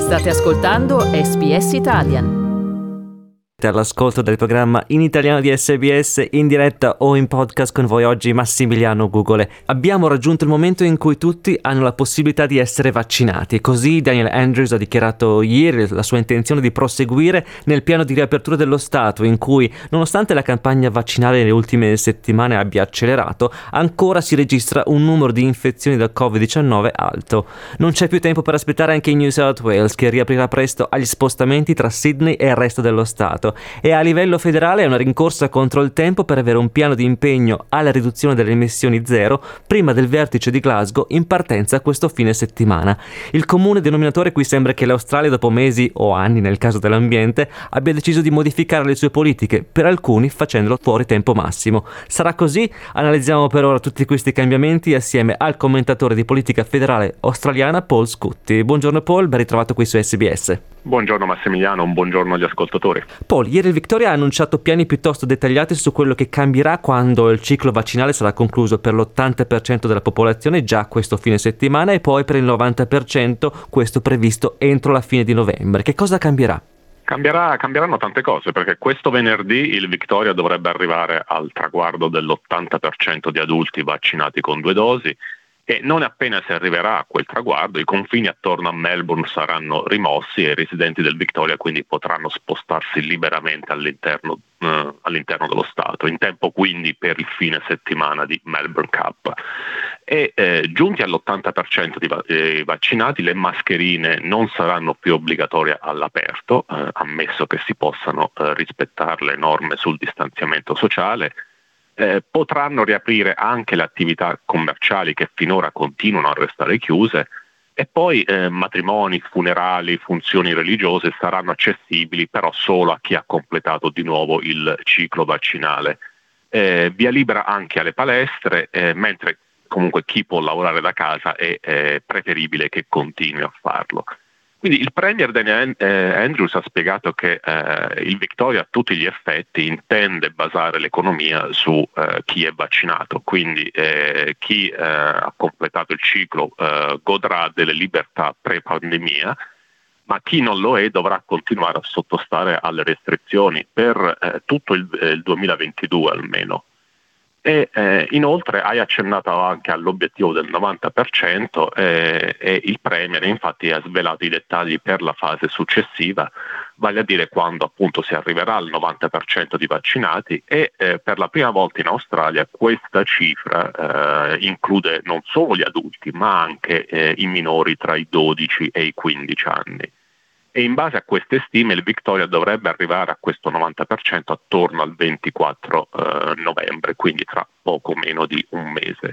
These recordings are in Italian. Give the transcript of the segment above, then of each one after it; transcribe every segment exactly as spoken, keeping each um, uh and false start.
State ascoltando S B S Italian. All'ascolto del programma in italiano di S B S in diretta o in podcast con voi oggi Massimiliano Gugole. Abbiamo raggiunto il momento in cui tutti hanno la possibilità di essere vaccinati. Così Daniel Andrews ha dichiarato ieri la sua intenzione di proseguire nel piano di riapertura dello Stato, in cui, nonostante la campagna vaccinale nelle ultime settimane abbia accelerato, ancora si registra un numero di infezioni da covid diciannove alto. Non c'è più tempo per aspettare anche in New South Wales, che riaprirà presto agli spostamenti tra Sydney e il resto dello Stato. E a livello federale è una rincorsa contro il tempo per avere un piano di impegno alla riduzione delle emissioni zero prima del vertice di Glasgow in partenza questo fine settimana. Il comune denominatore qui sembra che l'Australia, dopo mesi o anni nel caso dell'ambiente, abbia deciso di modificare le sue politiche, per alcuni facendolo fuori tempo massimo. Sarà così? Analizziamo per ora tutti questi cambiamenti assieme al commentatore di politica federale australiana Paul Scutti. Buongiorno Paul, ben ritrovato qui su S B S. Buongiorno Massimiliano, un buongiorno agli ascoltatori. Paul, ieri il Victoria ha annunciato piani piuttosto dettagliati su quello che cambierà quando il ciclo vaccinale sarà concluso per l'ottanta per cento della popolazione già questo fine settimana e poi per il novanta per cento, questo previsto entro la fine di novembre. Che cosa cambierà? Cambierà, cambieranno tante cose, perché questo venerdì il Victoria dovrebbe arrivare al traguardo dell'ottanta per cento di adulti vaccinati con due dosi. E non appena si arriverà a quel traguardo, i confini attorno a Melbourne saranno rimossi e i residenti del Victoria quindi potranno spostarsi liberamente all'interno, eh, all'interno dello Stato, in tempo quindi per il fine settimana di Melbourne Cup. E eh, giunti all'ottanta per cento di va- eh, vaccinati, le mascherine non saranno più obbligatorie all'aperto, eh, ammesso che si possano eh, rispettare le norme sul distanziamento sociale. Eh, potranno riaprire anche le attività commerciali che finora continuano a restare chiuse e poi eh, matrimoni, funerali, funzioni religiose saranno accessibili però solo a chi ha completato di nuovo il ciclo vaccinale. Eh, via libera anche alle palestre, eh, mentre comunque chi può lavorare da casa è eh, preferibile che continui a farlo. Quindi il Premier Daniel Andrews ha spiegato che eh, il Victoria a tutti gli effetti intende basare l'economia su eh, chi è vaccinato, quindi eh, chi eh, ha completato il ciclo eh, godrà delle libertà pre-pandemia, ma chi non lo è dovrà continuare a sottostare alle restrizioni per eh, tutto il, eh, il duemilaventidue almeno. E eh, inoltre hai accennato anche all'obiettivo del novanta per cento eh, e il Premier infatti ha svelato i dettagli per la fase successiva, vale a dire quando appunto si arriverà al novanta per cento di vaccinati e eh, per la prima volta in Australia questa cifra eh, include non solo gli adulti ma anche eh, i minori tra i dodici e i quindici anni. E in base a queste stime il Victoria dovrebbe arrivare a questo novanta per cento attorno al ventiquattro eh, novembre, quindi tra poco meno di un mese.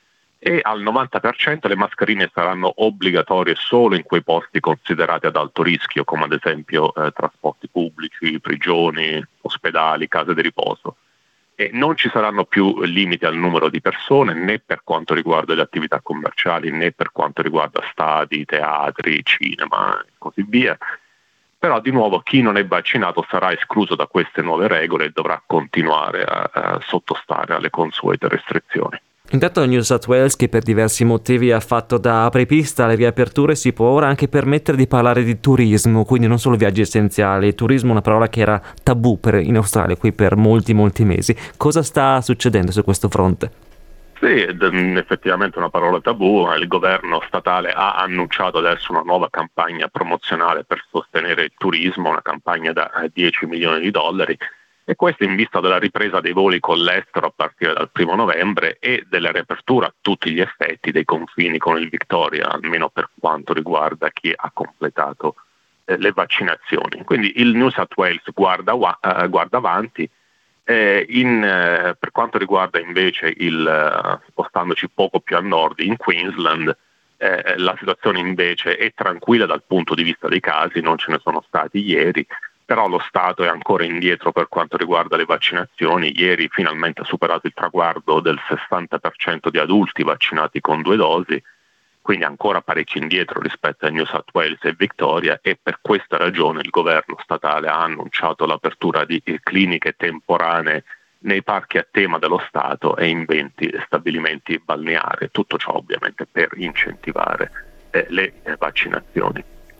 E al novanta per cento le mascherine saranno obbligatorie solo in quei posti considerati ad alto rischio, come ad esempio eh, trasporti pubblici, prigioni, ospedali, case di riposo. E non ci saranno più limiti al numero di persone né per quanto riguarda le attività commerciali né per quanto riguarda stadi, teatri, cinema e così via. Però di nuovo chi non è vaccinato sarà escluso da queste nuove regole e dovrà continuare a, a sottostare alle consuete restrizioni. Intanto New South Wales, che per diversi motivi ha fatto da apripista alle riaperture, si può ora anche permettere di parlare di turismo, quindi non solo viaggi essenziali. Turismo è una parola che era tabù per, in Australia qui per molti molti mesi. Cosa sta succedendo su questo fronte? Sì, effettivamente è una parola tabù. Il governo statale ha annunciato adesso una nuova campagna promozionale per sostenere il turismo, una campagna da dieci milioni di dollari. E questo in vista della ripresa dei voli con l'estero a partire dal primo novembre e della riapertura a tutti gli effetti dei confini con il Victoria, almeno per quanto riguarda chi ha completato eh, le vaccinazioni. Quindi il New South Wales guarda, uh, guarda avanti. Eh, in, eh, per quanto riguarda invece il, uh, spostandoci poco più a nord, in Queensland, eh, la situazione invece è tranquilla dal punto di vista dei casi, non ce ne sono stati ieri. Però lo Stato è ancora indietro per quanto riguarda le vaccinazioni. Ieri finalmente ha superato il traguardo del sessanta per cento di adulti vaccinati con due dosi, quindi ancora parecchio indietro rispetto a New South Wales e Victoria, e per questa ragione il governo statale ha annunciato l'apertura di cliniche temporanee nei parchi a tema dello Stato e in venti stabilimenti balneari. Tutto ciò ovviamente per incentivare eh, le eh, vaccinazioni.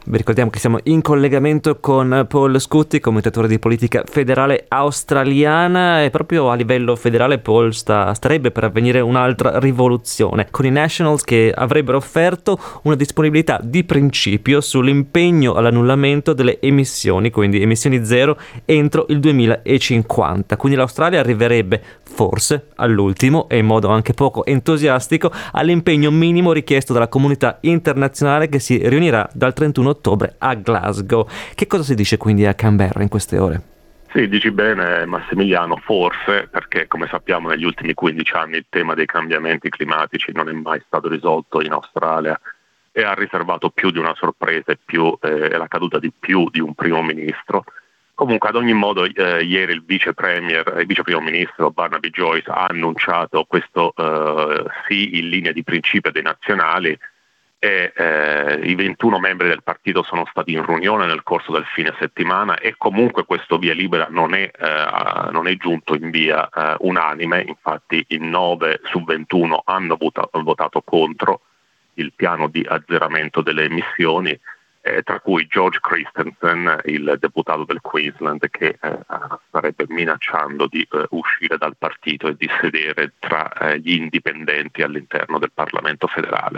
Vi ricordiamo che siamo in collegamento con Paul Scutti, commentatore di politica federale australiana, e proprio a livello federale Paul sta, starebbe per avvenire un'altra rivoluzione, con i Nationals che avrebbero offerto una disponibilità di principio sull'impegno all'annullamento delle emissioni, quindi emissioni zero entro il duemilacinquanta. Quindi l'Australia arriverebbe forse all'ultimo e in modo anche poco entusiastico all'impegno minimo richiesto dalla comunità internazionale che si riunirà dal trentuno ottobre a Glasgow. Che cosa si dice quindi a Canberra in queste ore? Sì, dici bene Massimiliano, forse, perché come sappiamo negli ultimi quindici anni il tema dei cambiamenti climatici non è mai stato risolto in Australia e ha riservato più di una sorpresa e più eh, la caduta di più di un primo ministro. Comunque, ad ogni modo, eh, ieri il vice premier, il vice primo ministro Barnaby Joyce ha annunciato questo eh, sì in linea di principio dei nazionali e eh, i ventuno membri del partito sono stati in riunione nel corso del fine settimana e comunque questo via libera non è, eh, non è giunto in via eh, unanime. Infatti in nove su ventuno hanno vota- votato contro il piano di azzeramento delle emissioni, Eh, tra cui George Christensen, il deputato del Queensland, che eh, starebbe minacciando di eh, uscire dal partito e di sedere tra eh, gli indipendenti all'interno del Parlamento federale.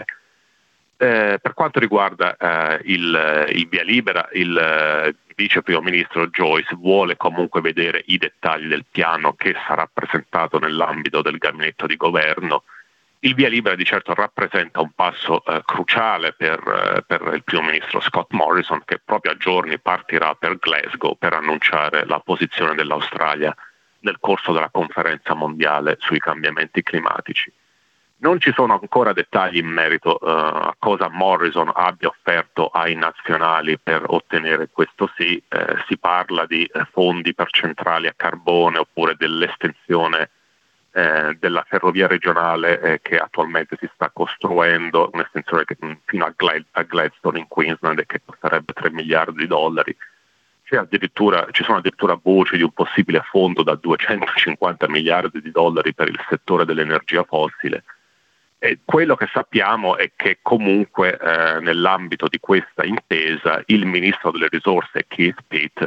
Eh, per quanto riguarda eh, il, il via libera, il eh, vice primo ministro Joyce vuole comunque vedere i dettagli del piano che sarà presentato nell'ambito del gabinetto di governo. Il via libera di certo rappresenta un passo eh, cruciale per, eh, per il primo ministro Scott Morrison, che proprio a giorni partirà per Glasgow per annunciare la posizione dell'Australia nel corso della conferenza mondiale sui cambiamenti climatici. Non ci sono ancora dettagli in merito uh, a cosa Morrison abbia offerto ai nazionali per ottenere questo sì. Eh, si parla di eh, fondi per centrali a carbone oppure dell'estensione eh, della ferrovia regionale eh, che attualmente si sta costruendo, un'estensione che, mh, fino a, Glad- a Gladstone in Queensland, che costerebbe tre miliardi di dollari. C'è addirittura, ci sono addirittura voci di un possibile fondo da duecentocinquanta miliardi di dollari per il settore dell'energia fossile. E quello che sappiamo è che comunque eh, nell'ambito di questa intesa il ministro delle risorse Keith Pitt,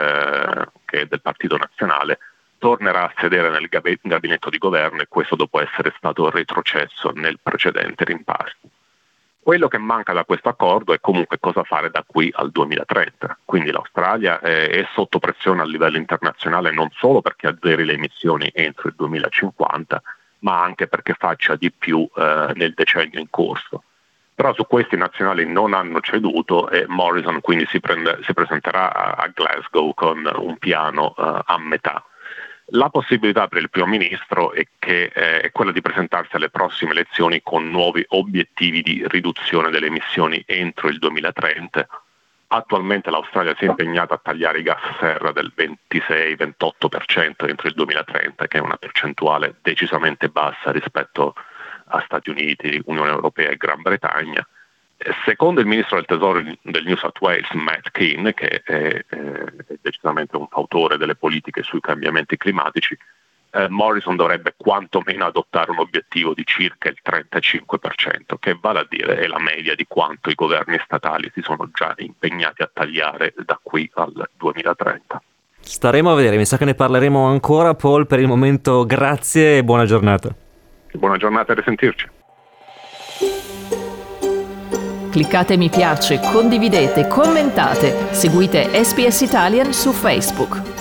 eh, che è del Partito Nazionale, tornerà a sedere nel gab- gabinetto di governo, e questo dopo essere stato retrocesso nel precedente rimpasto. Quello che manca da questo accordo è comunque cosa fare da qui al duemilatrenta. Quindi l'Australia eh, è sotto pressione a livello internazionale non solo perché azzeri le emissioni entro il duemilacinquanta, ma anche perché faccia di più eh, nel decennio in corso. Però su questi i nazionali non hanno ceduto e Morrison quindi si, prende, si presenterà a, a Glasgow con un piano eh, a metà. La possibilità per il primo ministro è, che, eh, è quella di presentarsi alle prossime elezioni con nuovi obiettivi di riduzione delle emissioni entro il duemilatrenta. Attualmente l'Australia si è impegnata a tagliare i gas serra del ventisei ventotto per cento entro il duemilatrenta, che è una percentuale decisamente bassa rispetto a Stati Uniti, Unione Europea e Gran Bretagna. Secondo il ministro del Tesoro del New South Wales, Matt Keane, che è, è decisamente un fautore delle politiche sui cambiamenti climatici, eh, Morrison dovrebbe quantomeno adottare un obiettivo di circa il trentacinque per cento, che vale a dire è la media di quanto i governi statali si sono già impegnati a tagliare da qui al duemilatrenta. Staremo a vedere, mi sa che ne parleremo ancora. Paul, per il momento grazie e buona giornata. Buona giornata e risentirci. Cliccate mi piace, condividete, commentate, seguite S B S Italian su Facebook.